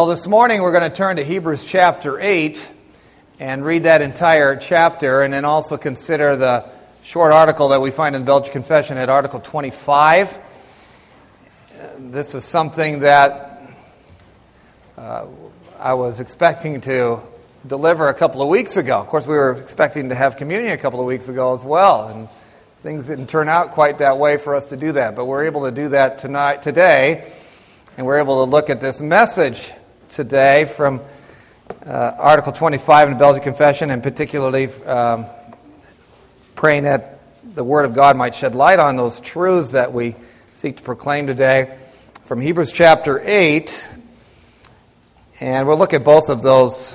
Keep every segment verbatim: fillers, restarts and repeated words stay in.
Well, this morning we're going to turn to Hebrews chapter eight and read that entire chapter, and then also consider the short article that we find in the Belgian Confession at Article twenty-five. This is something that uh, I was expecting to deliver a couple of weeks ago. Of course, we were expecting to have communion a couple of weeks ago as well, and things didn't turn out quite that way for us to do that. But we're able to do that tonight, today, and we're able to look at this message today from uh, Article twenty-five in the Belgian Confession, and particularly um, praying that the Word of God might shed light on those truths that we seek to proclaim today from Hebrews chapter eight. And we'll look at both of those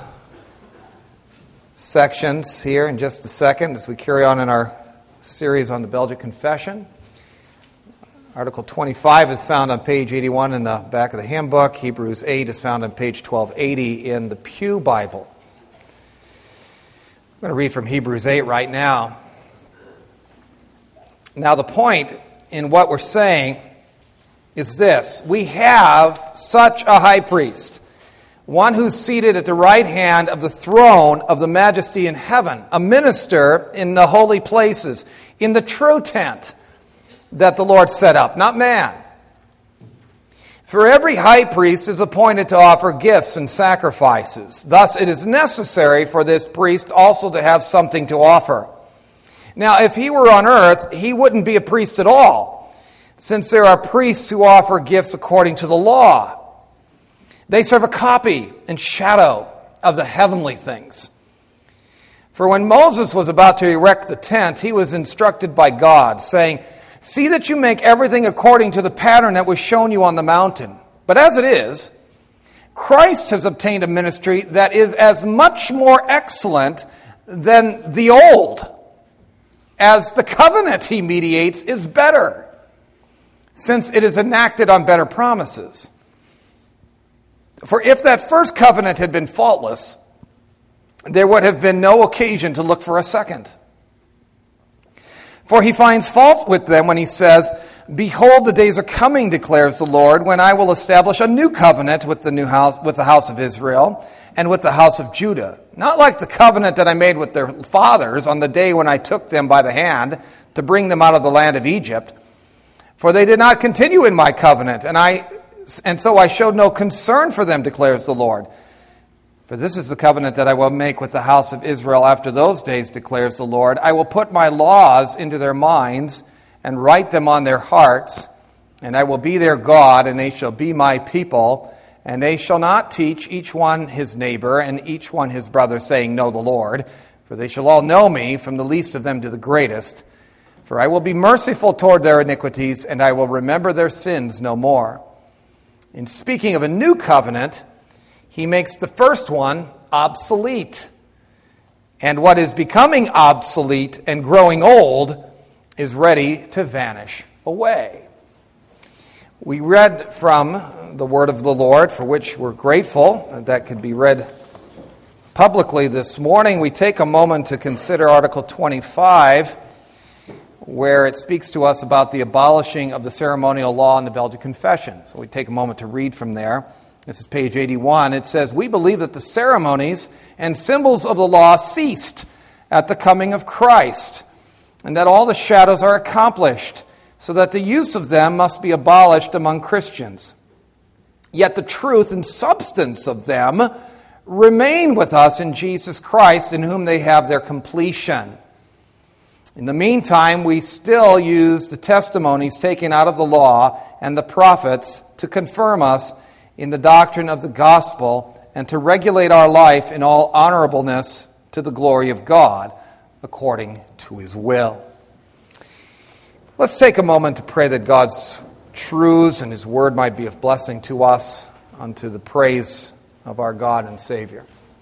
sections here in just a second as we carry on in our series on the Belgian Confession. Article twenty-five is found on page eighty-one in the back of the handbook. Hebrews eight is found on page twelve eighty in the Pew Bible. I'm going to read from Hebrews eight right now. Now, the point in what we're saying is this: we have such a high priest, one who's seated at the right hand of the throne of the majesty in heaven, a minister in the holy places, in the true tent that the Lord set up, not man. For every high priest is appointed to offer gifts and sacrifices. Thus it is necessary for this priest also to have something to offer. Now, if he were on earth, he wouldn't be a priest at all, since there are priests who offer gifts according to the law. They serve a copy and shadow of the heavenly things. For when Moses was about to erect the tent, he was instructed by God, saying, "See that you make everything according to the pattern that was shown you on the mountain." But as it is, Christ has obtained a ministry that is as much more excellent than the old, as the covenant he mediates is better, since it is enacted on better promises. For if that first covenant had been faultless, there would have been no occasion to look for a second. For he finds fault with them when he says, "Behold, the days are coming, declares the Lord, when I will establish a new covenant with the new house, with the house of Israel and with the house of Judah. Not like the covenant that I made with their fathers on the day when I took them by the hand to bring them out of the land of Egypt. For they did not continue in my covenant, and I and so I showed no concern for them, declares the Lord. For this is the covenant that I will make with the house of Israel after those days, declares the Lord. I will put my laws into their minds and write them on their hearts, and I will be their God, and they shall be my people. And they shall not teach each one his neighbor and each one his brother, saying, Know the Lord. For they shall all know me, from the least of them to the greatest. For I will be merciful toward their iniquities, and I will remember their sins no more." In speaking of a new covenant, he makes the first one obsolete. And what is becoming obsolete and growing old is ready to vanish away. We read from the word of the Lord, for which we're grateful. That could be read publicly this morning. We take a moment to consider Article twenty-five, where it speaks to us about the abolishing of the ceremonial law in the Belgian Confession. So we take a moment to read from there. This is page eighty-one. It says, "We believe that the ceremonies and symbols of the law ceased at the coming of Christ, and that all the shadows are accomplished, so that the use of them must be abolished among Christians. Yet the truth and substance of them remain with us in Jesus Christ, in whom they have their completion. In the meantime, we still use the testimonies taken out of the law and the prophets to confirm us in the doctrine of the gospel and to regulate our life in all honorableness to the glory of God, according to his will." Let's take a moment to pray that God's truths and his word might be of blessing to us unto the praise of our God and Savior.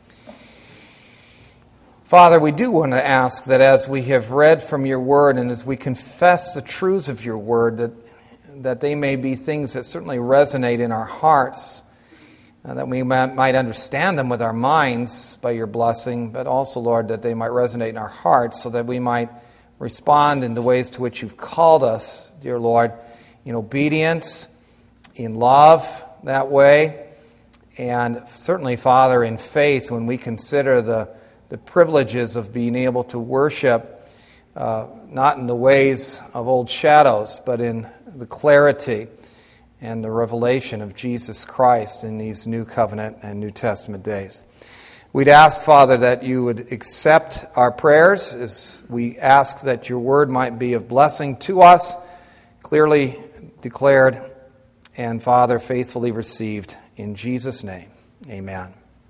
Father, we do want to ask that as we have read from your word and as we confess the truths of your word, that, that they may be things that certainly resonate in our hearts, and that we might understand them with our minds by your blessing, but also, Lord, that they might resonate in our hearts so that we might respond in the ways to which you've called us, dear Lord, in obedience, in love that way, And certainly, Father, in faith, when we consider the, the privileges of being able to worship, uh, not in the ways of old shadows, but in the clarity and the revelation of Jesus Christ in these New Covenant and New Testament days. We'd ask, Father, that you would accept our prayers as we ask that your word might be of blessing to us, clearly declared, and, Father, faithfully received. In Jesus' name, amen.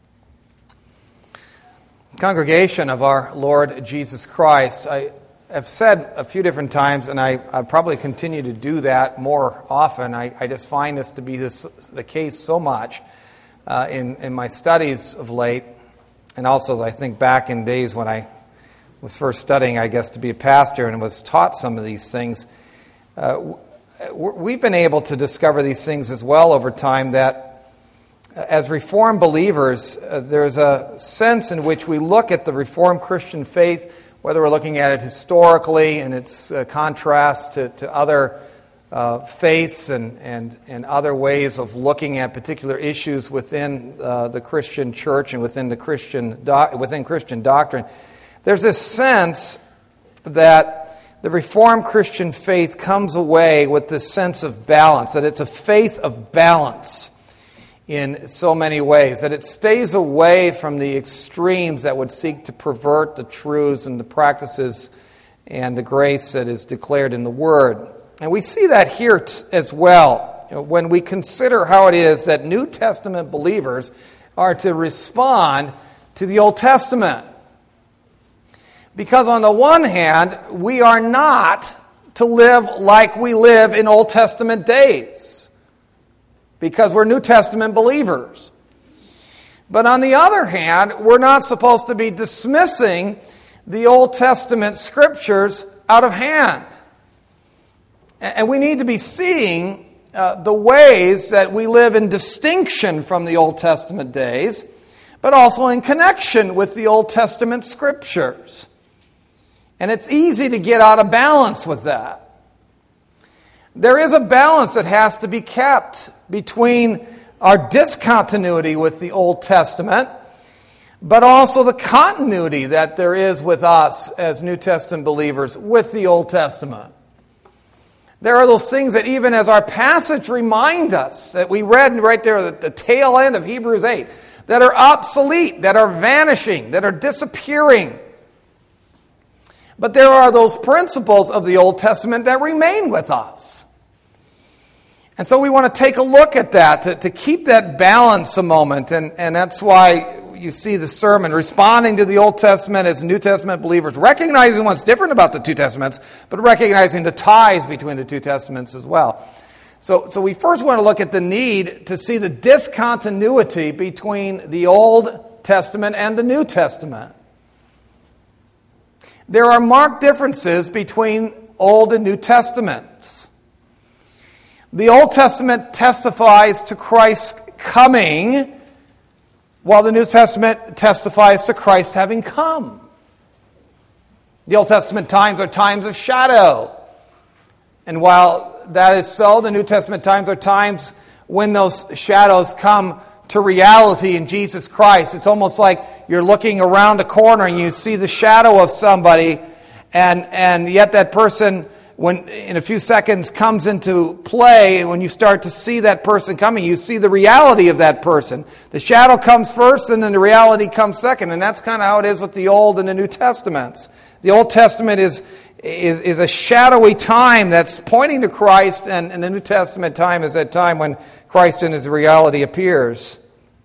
Congregation of our Lord Jesus Christ, I have said a few different times, and I, I probably continue to do that more often. I, I just find this to be this, the case so much uh, in, in my studies of late, and also as I think back in days when I was first studying, I guess, to be a pastor and was taught some of these things. Uh, we've been able to discover these things as well over time, that as Reformed believers, uh, there's a sense in which we look at the Reformed Christian faith, whether we're looking at it historically and its uh, contrast to, to other uh, faiths and, and, and other ways of looking at particular issues within uh, the Christian church and within the Christian do- within Christian doctrine. There's this sense that the Reformed Christian faith comes away with this sense of balance, that it's a faith of balance in so many ways, that it stays away from the extremes that would seek to pervert the truths and the practices and the grace that is declared in the Word. And we see that here t- as well, you know, when we consider how it is that New Testament believers are to respond to the Old Testament. Because on the one hand, we are not to live like we live in Old Testament days, because we're New Testament believers. But on the other hand, we're not supposed to be dismissing the Old Testament scriptures out of hand. And we need to be seeing uh, the ways that we live in distinction from the Old Testament days, but also in connection with the Old Testament scriptures. And it's easy to get out of balance with that. There is a balance that has to be kept between our discontinuity with the Old Testament, but also the continuity that there is with us as New Testament believers with the Old Testament. There are those things that even as our passage remind us, that we read right there at the tail end of Hebrews eight, that are obsolete, that are vanishing, that are disappearing. But there are those principles of the Old Testament that remain with us. And so we want to take a look at that, to, to keep that balance a moment. And, and that's why you see the sermon, responding to the Old Testament as New Testament believers, recognizing what's different about the two Testaments, but recognizing the ties between the two Testaments as well. So, so we first want to look at the need to see the discontinuity between the Old Testament and the New Testament. There are marked differences between Old and New Testaments. The Old Testament testifies to Christ's coming, while the New Testament testifies to Christ having come. The Old Testament times are times of shadow. And while that is so, the New Testament times are times when those shadows come to reality in Jesus Christ. It's almost like you're looking around a corner and you see the shadow of somebody, and, and yet that person, when in a few seconds comes into play, when you start to see that person coming, you see the reality of that person. The shadow comes first and then the reality comes second. And that's kind of how it is with the Old and the New Testaments. The Old Testament is, is, is a shadowy time that's pointing to Christ, and, and the New Testament time is that time when Christ in His reality appears.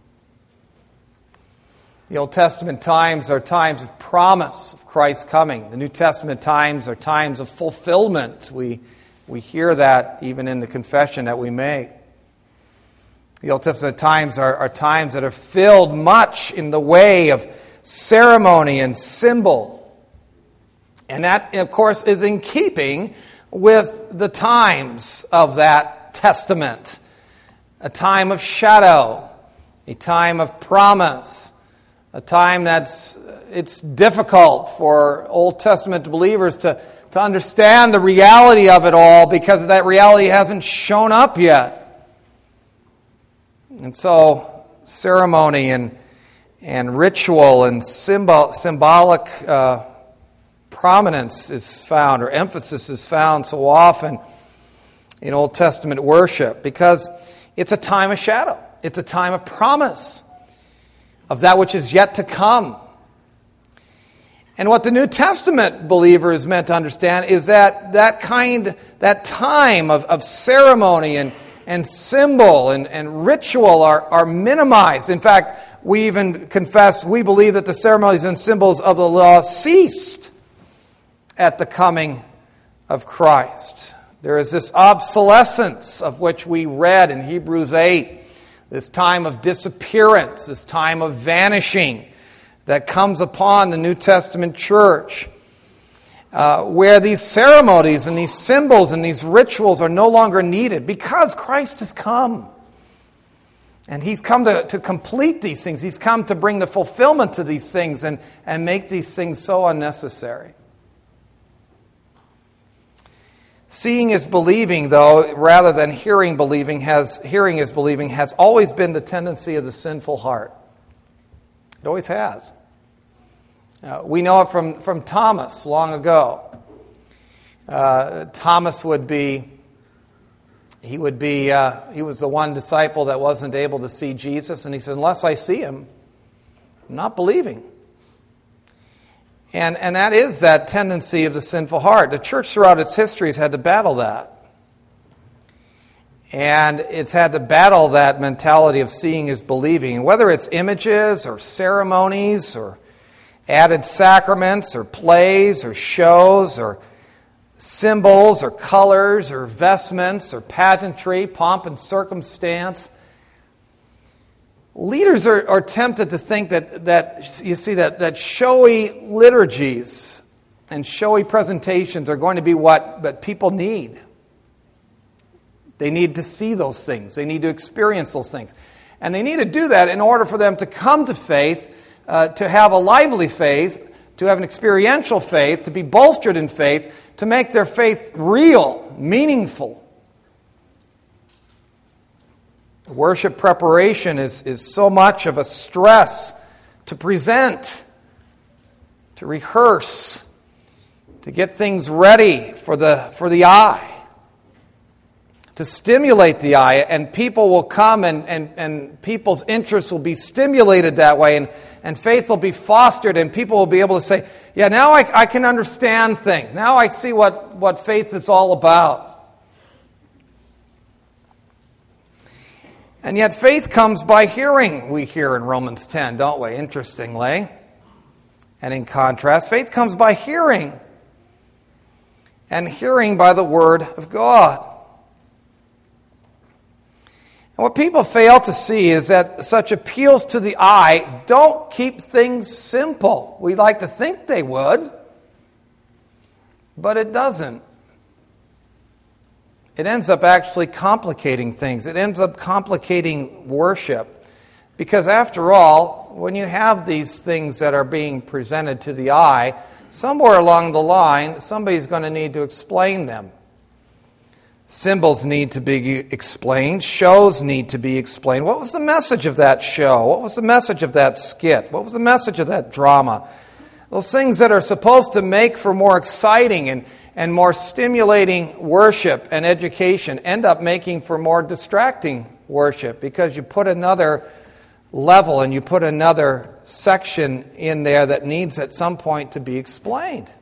The Old Testament times are times of promise of Christ's coming. The New Testament times are times of fulfillment. We, we hear that even in the confession that we make. The Old Testament times are, are times that are filled much in the way of ceremony and symbol. And that, of course, is in keeping with the times of that testament. A time of shadow, a time of promise, a time that's it's difficult for Old Testament believers to, to understand the reality of it all, because that reality hasn't shown up yet. And so ceremony and and ritual and symbol, symbolic uh, prominence is found, or emphasis is found so often in Old Testament worship, because it's a time of shadow. It's a time of promise of that which is yet to come. And what the New Testament believer is meant to understand is that that kind, that time of, of ceremony and, and symbol and, and ritual are, are minimized. In fact, we even confess, we believe that the ceremonies and symbols of the law ceased at the coming of Christ. There is this obsolescence of which we read in Hebrews eight, this time of disappearance, this time of vanishing that comes upon the New Testament church, uh, where these ceremonies and these symbols and these rituals are no longer needed because Christ has come. And He's come to, to complete these things. He's come to bring the fulfillment to these things and, and make these things so unnecessary. Seeing is believing, though, rather than hearing believing, has hearing is believing has always been the tendency of the sinful heart. It always has. Uh, we know it from, from Thomas long ago. Uh, Thomas would be, he would be, uh, he was the one disciple that wasn't able to see Jesus, and he said, unless I see Him, I'm not believing. And, and that is that tendency of the sinful heart. The church throughout its history has had to battle that. And it's had to battle that mentality of seeing is believing. And whether it's images or ceremonies or added sacraments or plays or shows or symbols or colors or vestments or pageantry, pomp and circumstance, leaders are, are tempted to think that, that you see, that, that showy liturgies and showy presentations are going to be what, what people need. They need to see those things. They need to experience those things. And they need to do that in order for them to come to faith, uh, to have a lively faith, to have an experiential faith, to be bolstered in faith, to make their faith real, meaningful. Worship preparation is, is so much of a stress to present, to rehearse, to get things ready for the, for the eye, to stimulate the eye, and people will come and, and, and people's interests will be stimulated that way, and, and faith will be fostered, and people will be able to say, yeah, now I, I can understand things. Now I see what, what faith is all about. And yet faith comes by hearing, we hear in Romans ten, don't we? Interestingly. And in contrast, faith comes by hearing. And hearing by the Word of God. And what people fail to see is that such appeals to the eye don't keep things simple. We like to think they would, but it doesn't. It ends up actually complicating things. It ends up complicating worship. Because after all, when you have these things that are being presented to the eye, somewhere along the line, somebody's going to need to explain them. Symbols need to be explained. Shows need to be explained. What was the message of that show? What was the message of that skit? What was the message of that drama? Those things that are supposed to make for more exciting and and more stimulating worship and education end up making for more distracting worship, because you put another level and you put another section in there that needs at some point to be explained.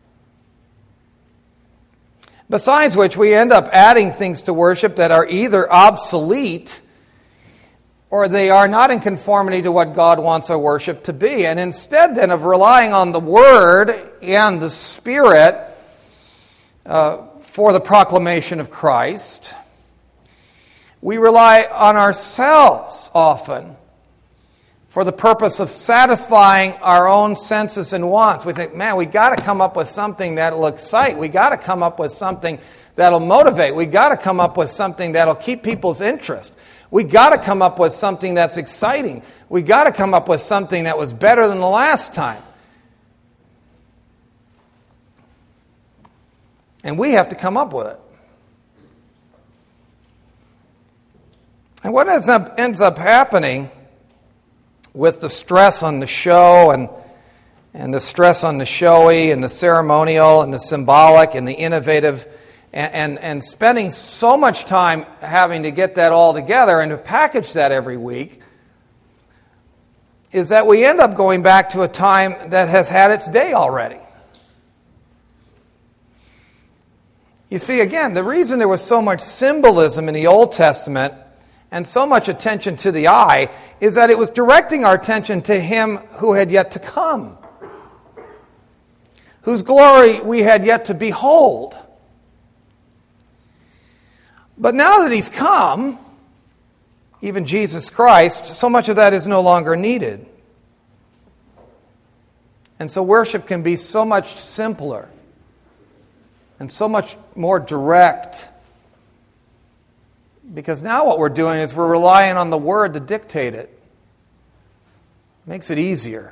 Besides which, we end up adding things to worship that are either obsolete or they are not in conformity to what God wants our worship to be. And instead then of relying on the Word and the Spirit Uh, for the proclamation of Christ, we rely on ourselves often for the purpose of satisfying our own senses and wants. We think, man, we got to come up with something that'll excite. We got to come up with something that'll motivate. We got to come up with something that'll keep people's interest. We got to come up with something that's exciting. We got to come up with something that was better than the last time. And we have to come up with it. And what ends up, ends up happening with the stress on the show and and the stress on the showy and the ceremonial and the symbolic and the innovative, and, and, and spending so much time having to get that all together and to package that every week, is that we end up going back to a time that has had its day already. You see, again, the reason there was so much symbolism in the Old Testament and so much attention to the eye is that it was directing our attention to Him who had yet to come, whose glory we had yet to behold. But now that He's come, even Jesus Christ, so much of that is no longer needed. And so worship can be so much simpler and so much more direct, because now what we're doing is we're relying on the Word to dictate it. Makes it easier.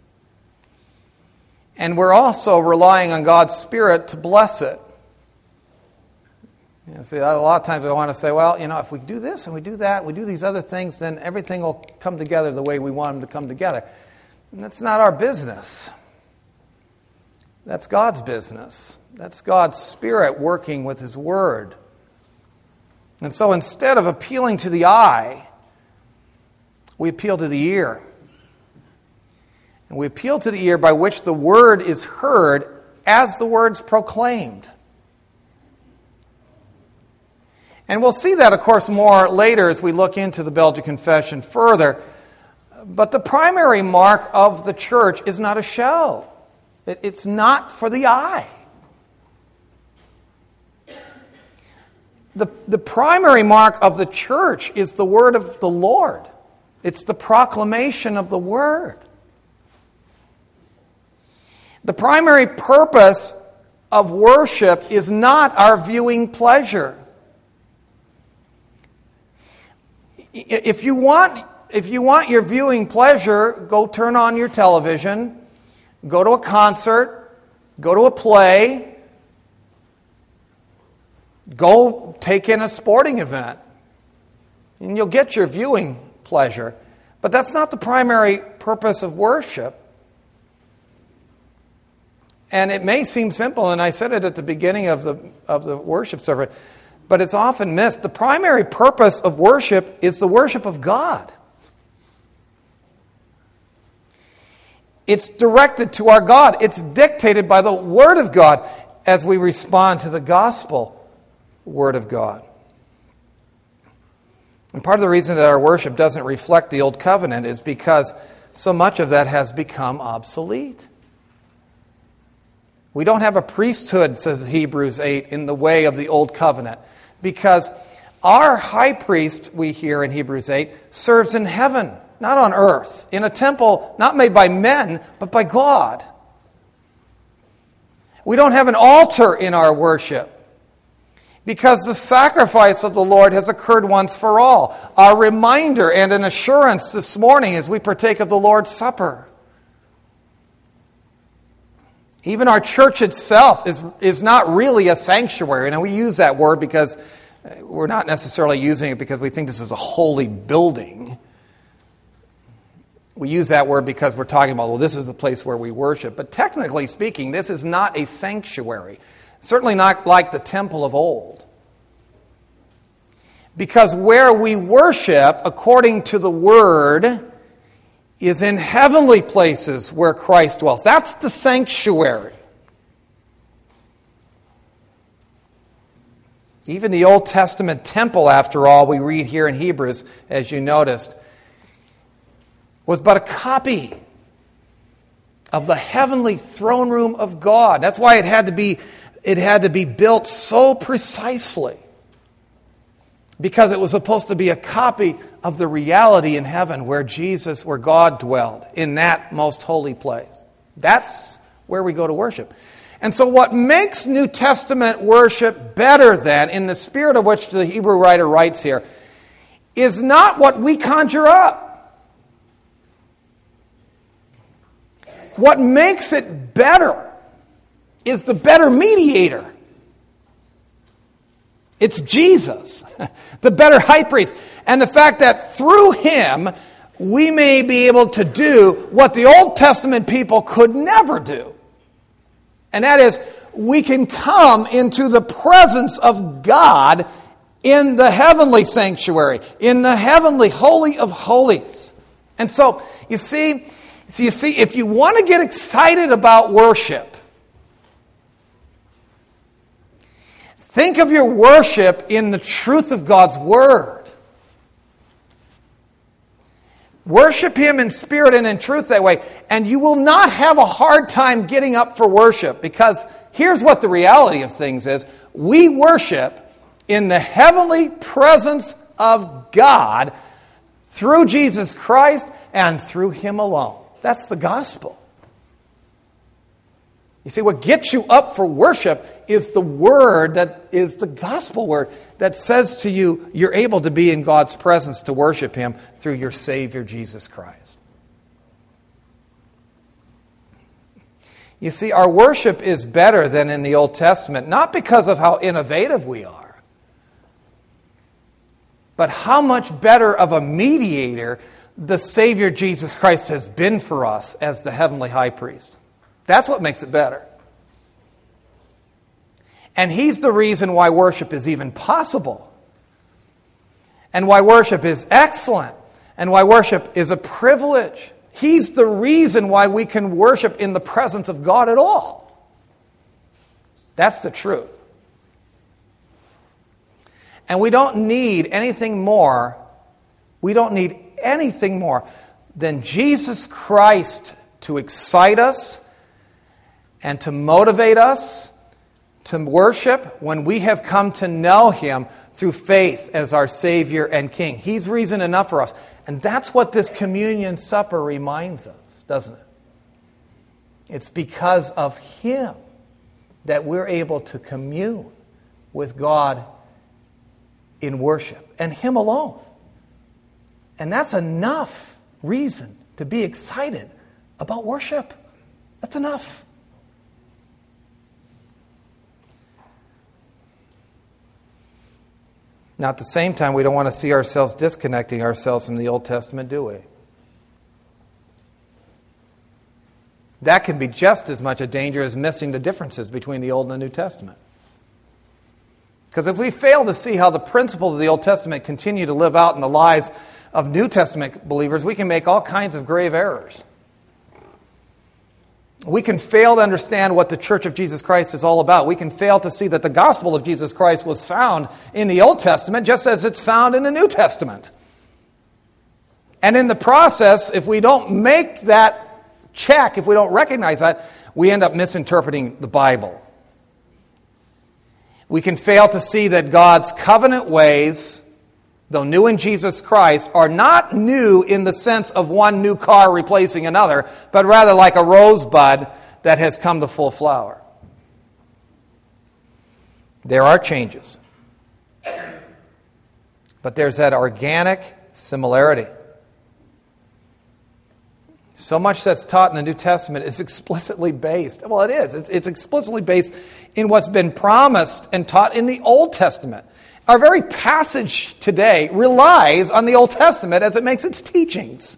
And we're also relying on God's Spirit to bless it. You know, see, a lot of times I want to say, well, you know, if we do this and we do that, we do these other things, then everything will come together the way we want them to come together. And that's not our business. That's God's business. That's God's Spirit working with His Word. And so instead of appealing to the eye, we appeal to the ear. And we appeal to the ear by which the Word is heard as the Word's proclaimed. And we'll see that, of course, more later as we look into the Belgian Confession further. But the primary mark of the church is not a show. It's not for the eye. The, the primary mark of the church is the word of the Lord. It's the proclamation of the Word. The primary purpose of worship is not our viewing pleasure. If you want, if you want your viewing pleasure, go turn on your television, go to a concert, go to a play, go take in a sporting event, and you'll get your viewing pleasure. But that's not the primary purpose of worship. And it may seem simple, and I said it at the beginning of the of the worship service, but it's often missed. The primary purpose of worship is the worship of God. It's directed to our God. It's dictated by the Word of God as we respond to the gospel Word of God. And part of the reason that our worship doesn't reflect the Old Covenant is because so much of that has become obsolete. We don't have a priesthood, says Hebrews eight, in the way of the Old Covenant, because our high priest, we hear in Hebrews eight, serves in heaven, not on earth, in a temple not made by men, but by God. We don't have an altar in our worship, because the sacrifice of the Lord has occurred once for all. Our reminder and an assurance this morning as we partake of the Lord's Supper. Even our church itself is, is not really a sanctuary. Now, we use that word because we're not necessarily using it because we think this is a holy building. We use that word because we're talking about, well, this is the place where we worship. But technically speaking, this is not a sanctuary. Certainly not like the temple of old. Because where we worship, according to the Word, is in heavenly places where Christ dwells. That's the sanctuary. Even the Old Testament temple, after all, we read here in Hebrews, as you noticed, was but a copy of the heavenly throne room of God. That's why it had to be, it had to be built so precisely. Because it was supposed to be a copy of the reality in heaven where Jesus, where God dwelled, in that most holy place. That's where we go to worship. And so what makes New Testament worship better then, in the spirit of which the Hebrew writer writes here, is not what we conjure up. What makes it better is the better mediator. It's Jesus, the better high priest. And the fact that through him we may be able to do what the Old Testament people could never do. And that is, we can come into the presence of God in the heavenly sanctuary, in the heavenly holy of holies. And so, you see, so you see, if you want to get excited about worship, think of your worship in the truth of God's Word. Worship Him in spirit and in truth that way, and you will not have a hard time getting up for worship, because here's what the reality of things is. We worship in the heavenly presence of God through Jesus Christ and through Him alone. That's the gospel. You see, what gets you up for worship is the word that is the gospel word that says to you, you're able to be in God's presence to worship Him through your Savior, Jesus Christ. You see, our worship is better than in the Old Testament, not because of how innovative we are, but how much better of a mediator the Savior, Jesus Christ, has been for us as the heavenly high priest. That's what makes it better. And He's the reason why worship is even possible. And why worship is excellent. And why worship is a privilege. He's the reason why we can worship in the presence of God at all. That's the truth. And we don't need anything more. We don't need anything more than Jesus Christ to excite us and to motivate us to worship when we have come to know Him through faith as our Savior and King. He's reason enough for us. And that's what this communion supper reminds us, doesn't it? It's because of Him that we're able to commune with God in worship, and Him alone. And that's enough reason to be excited about worship. That's enough. Now, at the same time, we don't want to see ourselves disconnecting ourselves from the Old Testament, do we? That can be just as much a danger as missing the differences between the Old and the New Testament. Because if we fail to see how the principles of the Old Testament continue to live out in the lives of New Testament believers, we can make all kinds of grave errors. We can fail to understand what the Church of Jesus Christ is all about. We can fail to see that the gospel of Jesus Christ was found in the Old Testament just as it's found in the New Testament. And in the process, if we don't make that check, if we don't recognize that, we end up misinterpreting the Bible. We can fail to see that God's covenant ways, though new in Jesus Christ, are not new in the sense of one new car replacing another, but rather like a rosebud that has come to full flower. There are changes, but there's that organic similarity. So much that's taught in the New Testament is explicitly based. Well, it is. It's, it's explicitly based in what's been promised and taught in the Old Testament. Our very passage today relies on the Old Testament as it makes its teachings.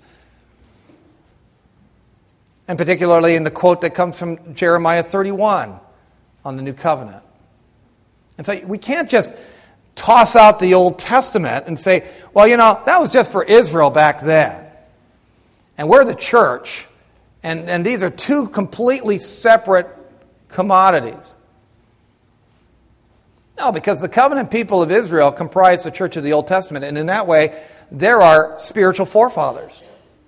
And particularly in the quote that comes from Jeremiah thirty-one on the New Covenant. And so we can't just toss out the Old Testament and say, well, you know, that was just for Israel back then. And we're the church, and, and these are two completely separate commodities. No, because the covenant people of Israel comprise the church of the Old Testament, and in that way, they're our spiritual forefathers.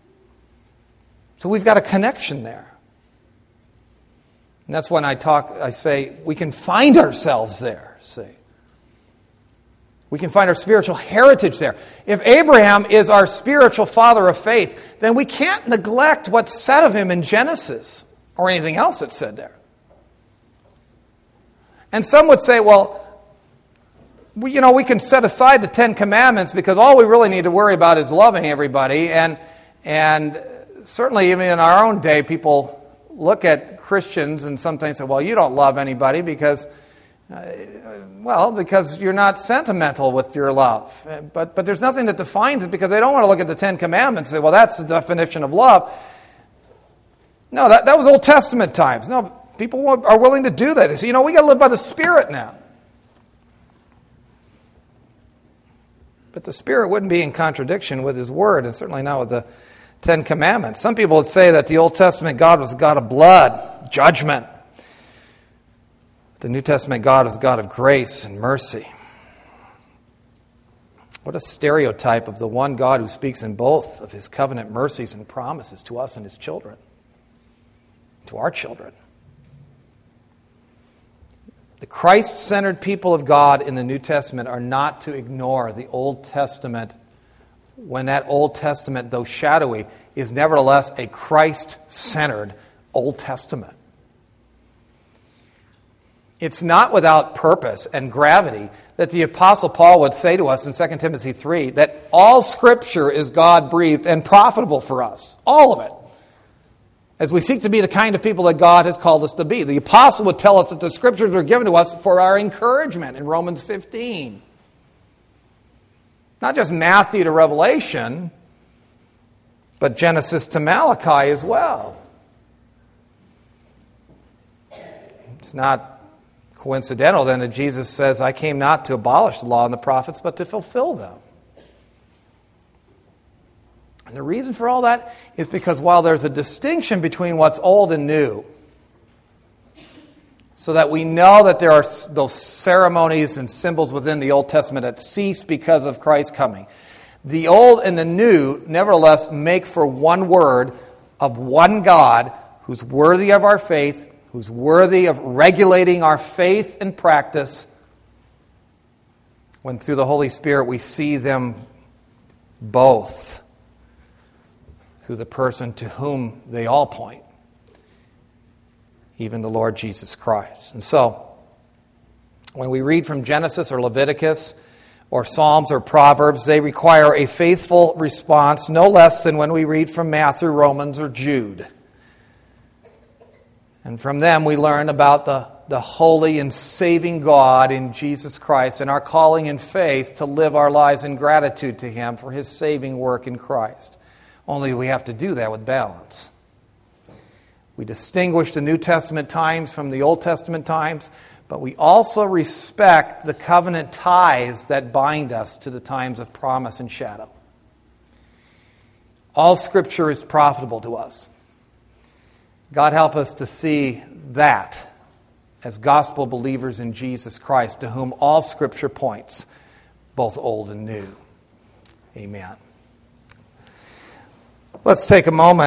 So we've got a connection there. And that's when I talk, I say, we can find ourselves there, see. We can find our spiritual heritage there. If Abraham is our spiritual father of faith, then we can't neglect what's said of him in Genesis or anything else that's said there. And some would say, well, we, you know, we can set aside the Ten Commandments because all we really need to worry about is loving everybody. And, and certainly even in our own day, people look at Christians and sometimes say, well, you don't love anybody because Uh, well, because you're not sentimental with your love. But, but there's nothing that defines it, because they don't want to look at the Ten Commandments and say, well, that's the definition of love. No, that, that was Old Testament times. No, people are willing to do that. They say, you know, we got to live by the Spirit now. But the Spirit wouldn't be in contradiction with His Word, and certainly not with the Ten Commandments. Some people would say that the Old Testament God was a God of blood, judgment. The New Testament God is a God of grace and mercy. What a stereotype of the one God who speaks in both of His covenant mercies and promises to us and His children, to our children. The Christ-centered people of God in the New Testament are not to ignore the Old Testament, when that Old Testament, though shadowy, is nevertheless a Christ-centered Old Testament. It's not without purpose and gravity that the Apostle Paul would say to us in Second Timothy three that all Scripture is God-breathed and profitable for us. All of it. As we seek to be the kind of people that God has called us to be. The Apostle would tell us that the Scriptures are given to us for our encouragement in Romans fifteen. Not just Matthew to Revelation, but Genesis to Malachi as well. It's not coincidental then that Jesus says, I came not to abolish the law and the prophets, but to fulfill them. And the reason for all that is because while there's a distinction between what's old and new, so that we know that there are those ceremonies and symbols within the Old Testament that cease because of Christ's coming, the old and the new nevertheless make for one word of one God who's worthy of our faith, who's worthy of regulating our faith and practice, when through the Holy Spirit we see them both through the person to whom they all point, even the Lord Jesus Christ. And so, when we read from Genesis or Leviticus or Psalms or Proverbs, they require a faithful response, no less than when we read from Matthew, Romans, or Jude. And from them we learn about the, the holy and saving God in Jesus Christ and our calling in faith to live our lives in gratitude to Him for His saving work in Christ. Only we have to do that with balance. We distinguish the New Testament times from the Old Testament times, but we also respect the covenant ties that bind us to the times of promise and shadow. All Scripture is profitable to us. God help us to see that as gospel believers in Jesus Christ, to whom all Scripture points, both old and new. Amen. Let's take a moment.